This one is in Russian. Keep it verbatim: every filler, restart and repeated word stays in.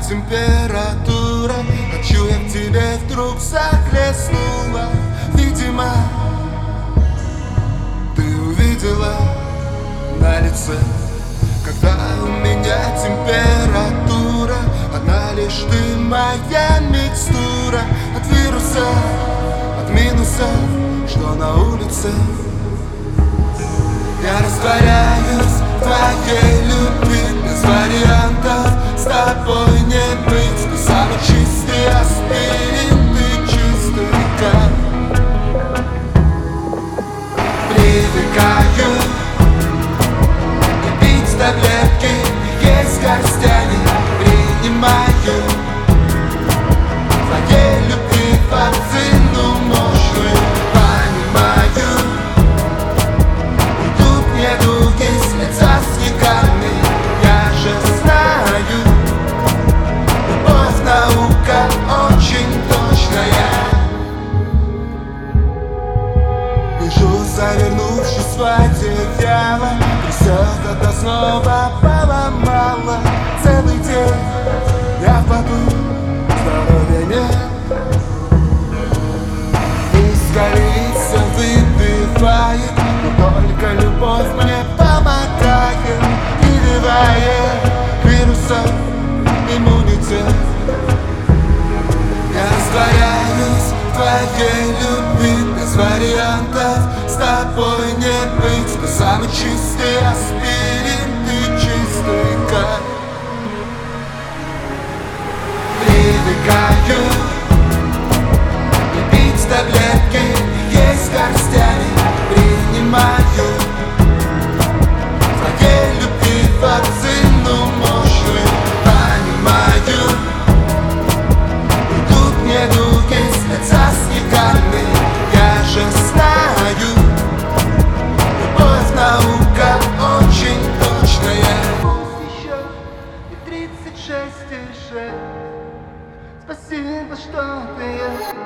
температура. Хочу я к тебе вдруг захлестнула. Видимо, ты увидела на лице, когда у меня температура. Одна лишь ты моя микстура. От вируса, от минусов, что на улице. Я растворяюсь в твоей любви, без вариантов с тобой не быть. Ты самый чистый аспирин, ты чистый как. Привыкаю и пить таблетки, и есть горстями. Принимаю твоей любви вакцину мощную. Понимаю, уйдут недуги с лица снегами. Я же знаю, любовь наука очень точная. Лежу, завернувшись в одеяло, трясет от снова поломала. Целый день я в поту, здоровья нет. Из колеи все выбивает, но только любовь мне помогает. Прививает вирусов иммунитет. Я растворяюсь в твоей любви, без вариантов с тобой не быть. Ты самый чистый аспирин, ты чистый как. Привыкаю и пить таблетки, и есть горстями. Принимаю твоей любви вакцину мощную. Понимаю, уйдут недуги с лица снегами. Я же знаю, любовь наука очень точная. Еще и тридцать шесть и шесть. Спасибо, что ты